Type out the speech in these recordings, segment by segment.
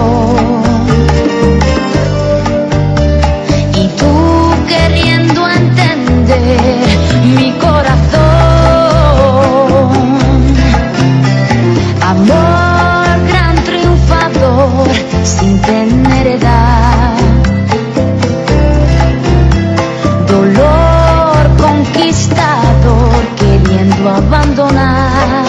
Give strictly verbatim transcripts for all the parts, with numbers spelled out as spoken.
Y tú queriendo entender mi corazón. Amor gran triunfador sin tener edad. Dolor conquistador queriendo abandonar.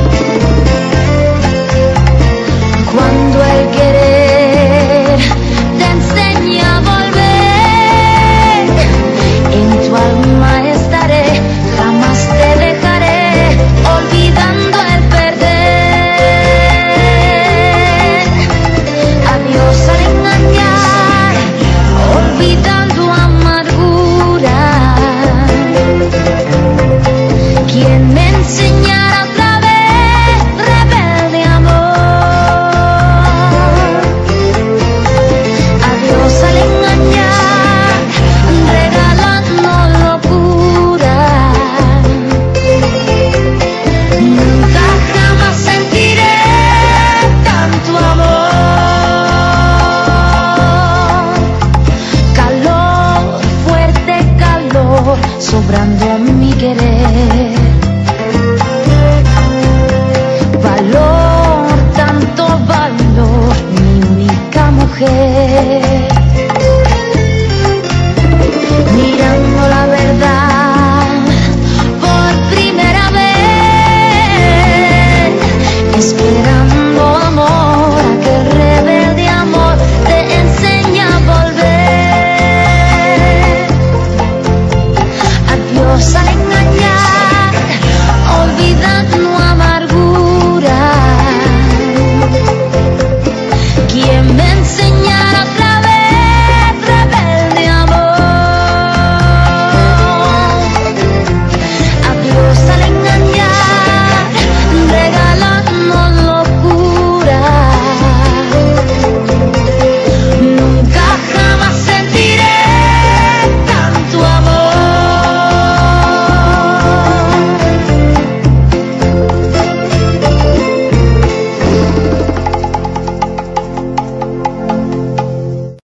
Cuando el querer te enseña a volver, en tu alma estaré, jamás te dejaré, olvidando el perder. Adiós al engañar, olvidando amargura. ¿Quién me enseñará otra vez, rebelde amor? Adiós al engañar, regalando locura. Nunca jamás sentiré tanto amor. Calor, fuerte calor, sobrando mi querer. Valor, tanto valor, mi única mujer.